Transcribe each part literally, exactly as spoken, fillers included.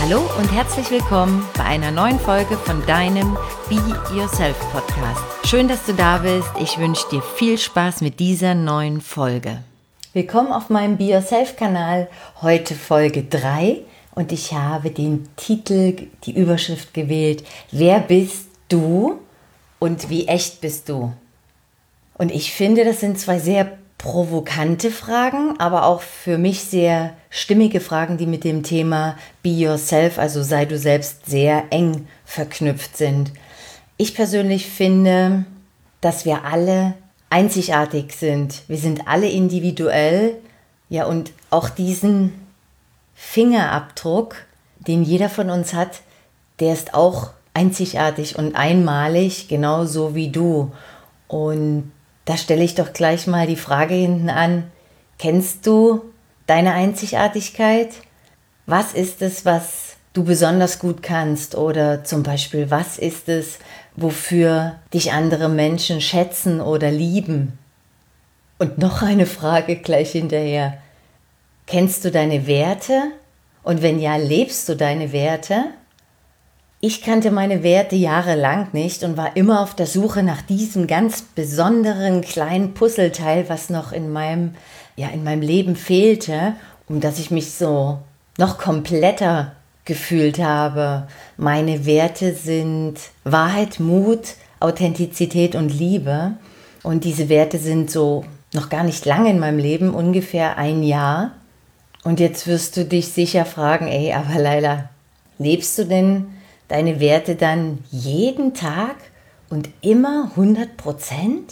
Hallo und herzlich willkommen bei einer neuen Folge von deinem Be Yourself Podcast. Schön, dass du da bist. Ich wünsche dir viel Spaß mit dieser neuen Folge. Willkommen auf meinem Be Yourself Kanal. Heute Folge drei und ich habe den Titel, die Überschrift gewählt: Wer bist du und wie echt bist du? Und ich finde, das sind zwei sehr provokante Fragen, aber auch für mich sehr stimmige Fragen, die mit dem Thema Be Yourself, also sei du selbst, sehr eng verknüpft sind. Ich persönlich finde, dass wir alle einzigartig sind. Wir sind alle individuell, ja, und auch diesen Fingerabdruck, den jeder von uns hat, der ist auch einzigartig und einmalig, genauso wie du. Und da stelle ich doch gleich mal die Frage hinten an: Kennst du deine Einzigartigkeit? Was ist es, was du besonders gut kannst? Oder zum Beispiel, was ist es, wofür dich andere Menschen schätzen oder lieben? Und noch eine Frage gleich hinterher: Kennst du deine Werte? Und wenn ja, lebst du deine Werte? Ich kannte meine Werte jahrelang nicht und war immer auf der Suche nach diesem ganz besonderen kleinen Puzzleteil, was noch in meinem, ja, in meinem Leben fehlte, um dass ich mich so noch kompletter gefühlt habe. Meine Werte sind Wahrheit, Mut, Authentizität und Liebe. Und diese Werte sind so noch gar nicht lange in meinem Leben, ungefähr ein Jahr. Und jetzt wirst du dich sicher fragen: Ey, aber Laila, lebst du denn deine Werte dann jeden Tag und immer hundert Prozent?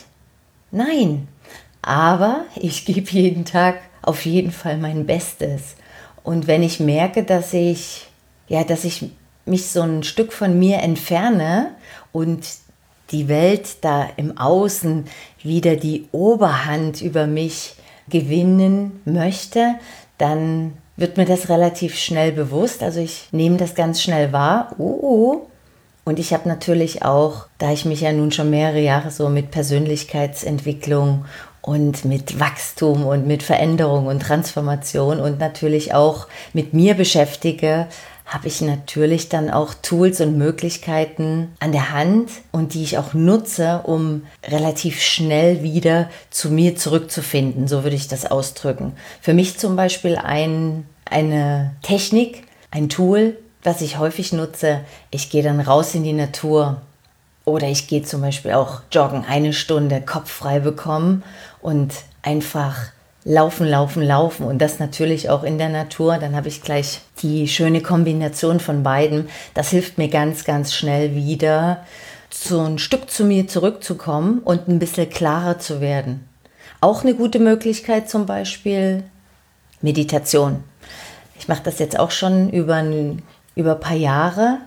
Nein, aber ich gebe jeden Tag auf jeden Fall mein Bestes. Und wenn ich merke, dass ich, ja, dass ich mich so ein Stück von mir entferne und die Welt da im Außen wieder die Oberhand über mich gewinnen möchte, dann wird mir das relativ schnell bewusst. Also ich nehme das ganz schnell wahr. Uh, und ich habe natürlich auch, da ich mich ja nun schon mehrere Jahre so mit Persönlichkeitsentwicklung und mit Wachstum und mit Veränderung und Transformation und natürlich auch mit mir beschäftige, habe ich natürlich dann auch Tools und Möglichkeiten an der Hand und die ich auch nutze, um relativ schnell wieder zu mir zurückzufinden, so würde ich das ausdrücken. Für mich zum Beispiel ein, eine Technik, ein Tool, was ich häufig nutze: Ich gehe dann raus in die Natur oder ich gehe zum Beispiel auch joggen, eine Stunde Kopf frei bekommen und einfach Laufen, laufen, laufen und das natürlich auch in der Natur. Dann habe ich gleich die schöne Kombination von beiden. Das hilft mir ganz, ganz schnell wieder, so ein Stück zu mir zurückzukommen und ein bisschen klarer zu werden. Auch eine gute Möglichkeit zum Beispiel Meditation. Ich mache das jetzt auch schon über ein, über ein paar Jahre.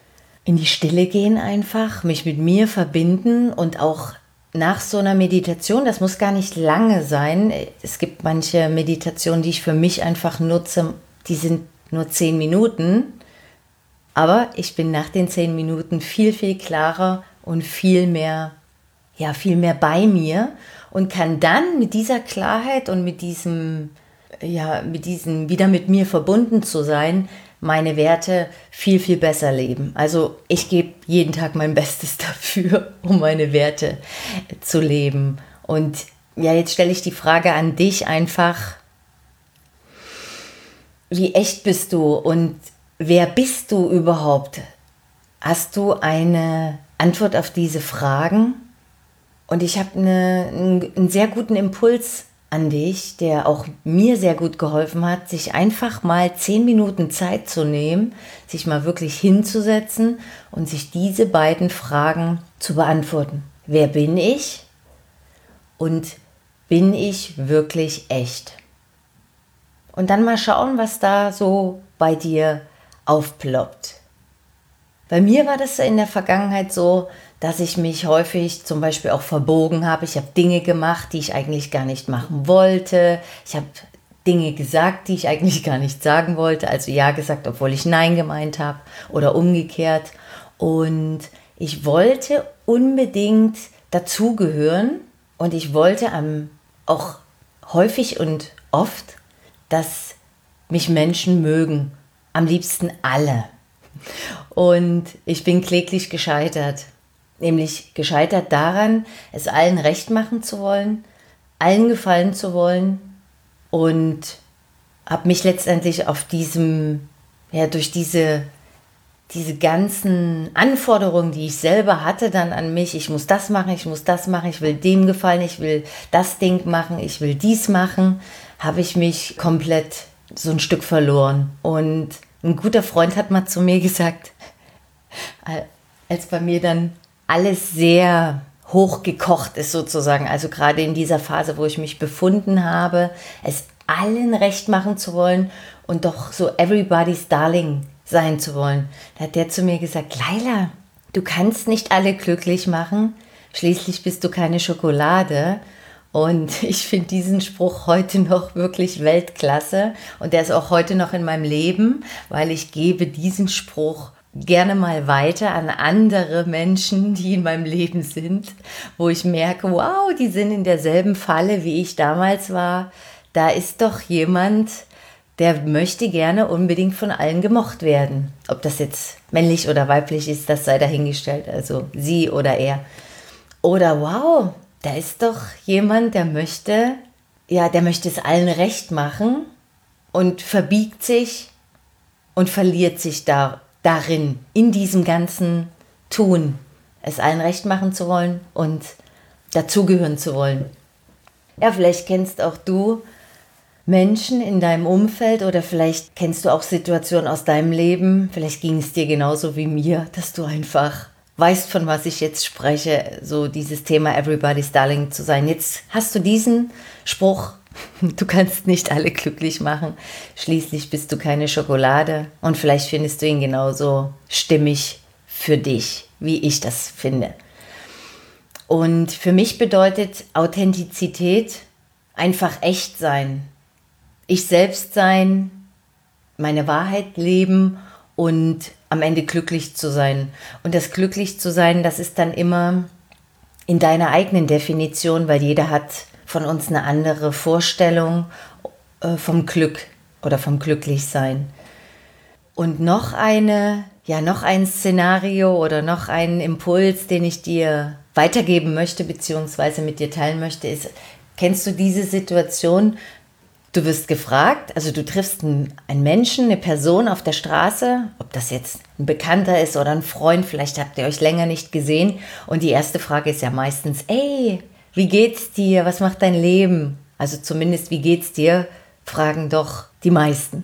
In die Stille gehen einfach, mich mit mir verbinden und auch nach so einer Meditation, das muss gar nicht lange sein. Es gibt manche Meditationen, die ich für mich einfach nutze, die sind nur zehn Minuten. Aber ich bin nach den zehn Minuten viel, viel klarer und viel mehr, ja, viel mehr bei mir und kann dann mit dieser Klarheit und mit diesem, ja, mit diesem wieder mit mir verbunden zu sein, meine Werte viel, viel besser leben. Also ich gebe jeden Tag mein Bestes dafür, um meine Werte zu leben. Und ja, jetzt stelle ich die Frage an dich einfach: Wie echt bist du und wer bist du überhaupt? Hast du eine Antwort auf diese Fragen? Und ich habe eine, einen sehr guten Impuls an dich, der auch mir sehr gut geholfen hat, sich einfach mal zehn Minuten Zeit zu nehmen, sich mal wirklich hinzusetzen und sich diese beiden Fragen zu beantworten. Wer bin ich und bin ich wirklich echt? Und dann mal schauen, was da so bei dir aufploppt. Bei mir war das in der Vergangenheit so, dass ich mich häufig zum Beispiel auch verbogen habe. Ich habe Dinge gemacht, die ich eigentlich gar nicht machen wollte. Ich habe Dinge gesagt, die ich eigentlich gar nicht sagen wollte. Also ja gesagt, obwohl ich Nein gemeint habe oder umgekehrt. Und ich wollte unbedingt dazugehören und ich wollte am, auch häufig und oft, dass mich Menschen mögen Am liebsten alle. Und ich bin kläglich gescheitert. Nämlich gescheitert daran, es allen recht machen zu wollen, allen gefallen zu wollen und habe mich letztendlich auf diesem, ja, durch diese, diese ganzen Anforderungen, die ich selber hatte dann an mich, ich muss das machen, ich muss das machen, ich will dem gefallen, ich will das Ding machen, ich will dies machen, habe ich mich komplett so ein Stück verloren. Und ein guter Freund hat mal zu mir gesagt, als bei mir dann alles sehr hochgekocht ist sozusagen, also gerade in dieser Phase, wo ich mich befunden habe, es allen recht machen zu wollen und doch so everybody's darling sein zu wollen. Da hat der zu mir gesagt, Laila, du kannst nicht alle glücklich machen, schließlich bist du keine Schokolade. Und ich finde diesen Spruch heute noch wirklich Weltklasse und der ist auch heute noch in meinem Leben, weil ich gebe diesen Spruch gerne mal weiter an andere Menschen, die in meinem Leben sind, wo ich merke, wow, die sind in derselben Falle, wie ich damals war. Da ist doch jemand, der möchte gerne unbedingt von allen gemocht werden. Ob das jetzt männlich oder weiblich ist, das sei dahingestellt, also sie oder er. Oder wow, da ist doch jemand, der möchte, ja, der möchte es allen recht machen und verbiegt sich und verliert sich da darin, in diesem ganzen Tun, es allen recht machen zu wollen und dazugehören zu wollen. Ja, vielleicht kennst auch du Menschen in deinem Umfeld oder vielleicht kennst du auch Situationen aus deinem Leben, vielleicht ging es dir genauso wie mir, dass du einfach weißt, von was ich jetzt spreche, so dieses Thema Everybody's Darling zu sein. Jetzt hast du diesen Spruch, du kannst nicht alle glücklich machen, schließlich bist du keine Schokolade und vielleicht findest du ihn genauso stimmig für dich, wie ich das finde. Und für mich bedeutet Authentizität einfach echt sein, ich selbst sein, meine Wahrheit leben und am Ende glücklich zu sein. Und das glücklich zu sein, das ist dann immer in deiner eigenen Definition, weil jeder hat von uns eine andere Vorstellung äh, vom Glück oder vom Glücklichsein. Und noch eine, ja, noch ein Szenario oder noch ein Impuls, den ich dir weitergeben möchte, beziehungsweise mit dir teilen möchte, ist, kennst du diese Situation? Du wirst gefragt, also du triffst einen, einen Menschen, eine Person auf der Straße, ob das jetzt ein Bekannter ist oder ein Freund, vielleicht habt ihr euch länger nicht gesehen und die erste Frage ist ja meistens, ey, wie geht's dir, was macht dein Leben? Also zumindest, wie geht's dir, fragen doch die meisten.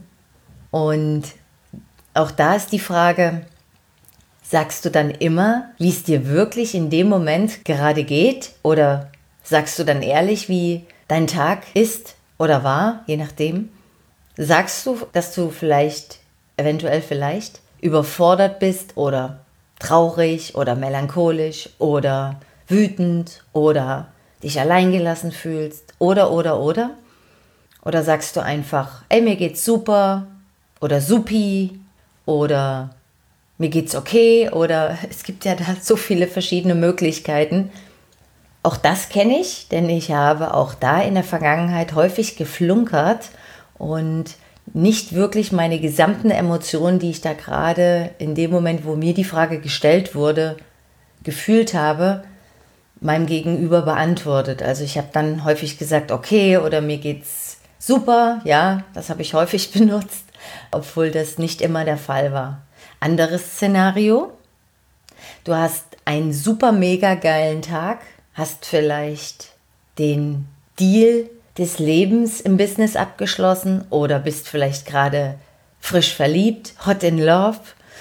Und auch da ist die Frage, sagst du dann immer, wie es dir wirklich in dem Moment gerade geht oder sagst du dann ehrlich, wie dein Tag ist? Oder war, je nachdem, sagst du, dass du vielleicht, eventuell vielleicht, überfordert bist oder traurig oder melancholisch oder wütend oder dich alleingelassen fühlst oder, oder, oder? Oder sagst du einfach, ey, mir geht's super oder supi oder mir geht's okay oder es gibt ja da so viele verschiedene Möglichkeiten. Auch das kenne ich, denn ich habe auch da in der Vergangenheit häufig geflunkert und nicht wirklich meine gesamten Emotionen, die ich da gerade in dem Moment, wo mir die Frage gestellt wurde, gefühlt habe, meinem Gegenüber beantwortet. Also ich habe dann häufig gesagt, okay, oder mir geht's super, ja, das habe ich häufig benutzt, obwohl das nicht immer der Fall war. Anderes Szenario, du hast einen super mega geilen Tag, hast vielleicht den Deal des Lebens im Business abgeschlossen oder bist vielleicht gerade frisch verliebt, hot in love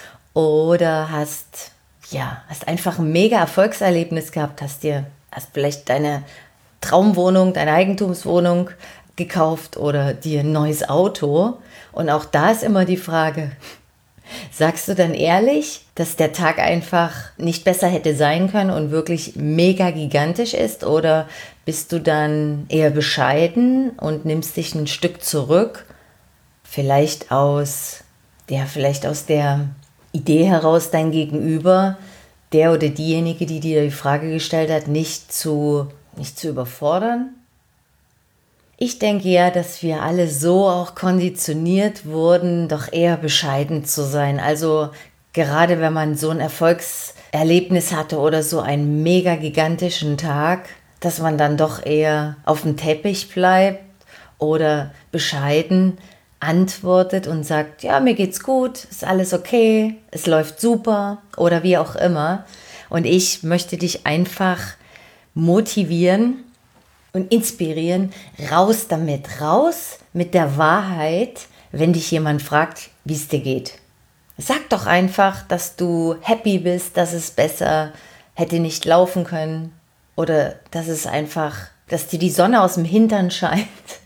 oder hast, ja, hast einfach ein mega Erfolgserlebnis gehabt, hast dir hast vielleicht deine Traumwohnung, deine Eigentumswohnung gekauft oder dir ein neues Auto. Und auch da ist immer die Frage, sagst du dann ehrlich, dass der Tag einfach nicht besser hätte sein können und wirklich mega gigantisch ist? Oder bist du dann eher bescheiden und nimmst dich ein Stück zurück? Vielleicht aus, ja, vielleicht aus der Idee heraus, dein Gegenüber, der oder diejenige, die dir die Frage gestellt hat, nicht zu, nicht zu überfordern? Ich denke ja, dass wir alle so auch konditioniert wurden, doch eher bescheiden zu sein. Also gerade wenn man so ein Erfolgserlebnis hatte oder so einen mega gigantischen Tag, dass man dann doch eher auf dem Teppich bleibt oder bescheiden antwortet und sagt, ja, mir geht's gut, ist alles okay, es läuft super oder wie auch immer. Und ich möchte dich einfach motivieren und inspirieren, raus damit, raus mit der Wahrheit, wenn dich jemand fragt, wie es dir geht. Sag doch einfach, dass du happy bist, dass es besser hätte nicht laufen können oder dass es einfach, dass dir die Sonne aus dem Hintern scheint.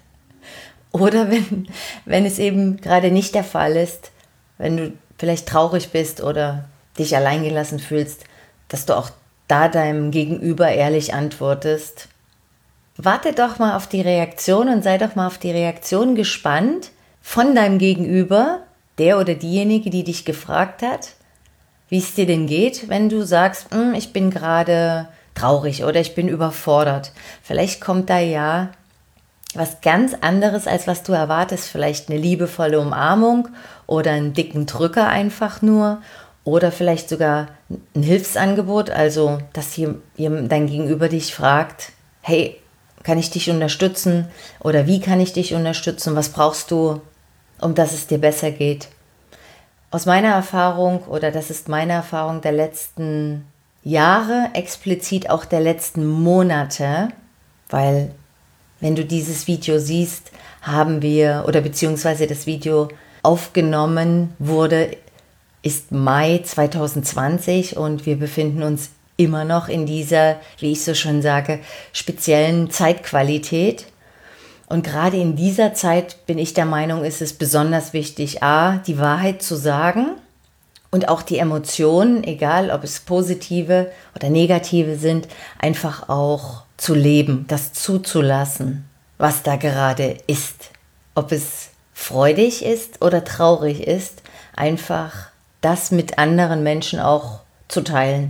Oder wenn, wenn es eben gerade nicht der Fall ist, wenn du vielleicht traurig bist oder dich alleingelassen fühlst, dass du auch da deinem Gegenüber ehrlich antwortest. Warte doch mal auf die Reaktion und sei doch mal auf die Reaktion gespannt von deinem Gegenüber, der oder diejenige, die dich gefragt hat, wie es dir denn geht, wenn du sagst, ich bin gerade traurig oder ich bin überfordert. Vielleicht kommt da ja was ganz anderes, als was du erwartest. Vielleicht eine liebevolle Umarmung oder einen dicken Drücker einfach nur oder vielleicht sogar ein Hilfsangebot, also dass hier dein Gegenüber dich fragt, hey, kann ich dich unterstützen oder wie kann ich dich unterstützen, was brauchst du, um dass es dir besser geht. Aus meiner Erfahrung, oder das ist meine Erfahrung der letzten Jahre, explizit auch der letzten Monate, weil wenn du dieses Video siehst, haben wir, oder beziehungsweise das Video aufgenommen wurde, ist Mai zwanzig zwanzig und wir befinden uns immer noch in dieser, wie ich so schon sage, speziellen Zeitqualität. Und gerade in dieser Zeit bin ich der Meinung, ist es besonders wichtig, a, die Wahrheit zu sagen und auch die Emotionen, egal ob es positive oder negative sind, einfach auch zu leben, das zuzulassen, was da gerade ist. Ob es freudig ist oder traurig ist, einfach das mit anderen Menschen auch zu teilen.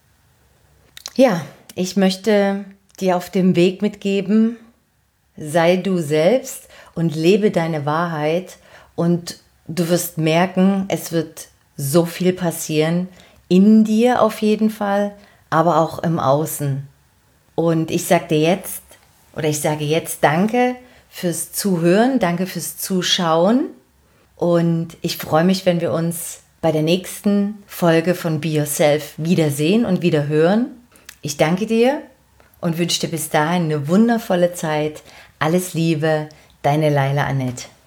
Ja, ich möchte dir auf dem Weg mitgeben, sei du selbst und lebe deine Wahrheit und du wirst merken, es wird so viel passieren, in dir auf jeden Fall, aber auch im Außen. Und ich sage dir jetzt, oder ich sage jetzt danke fürs Zuhören, danke fürs Zuschauen und ich freue mich, wenn wir uns bei der nächsten Folge von Be Yourself wiedersehen und wieder hören. Ich danke dir und wünsche dir bis dahin eine wundervolle Zeit. Alles Liebe, deine Laila Annette.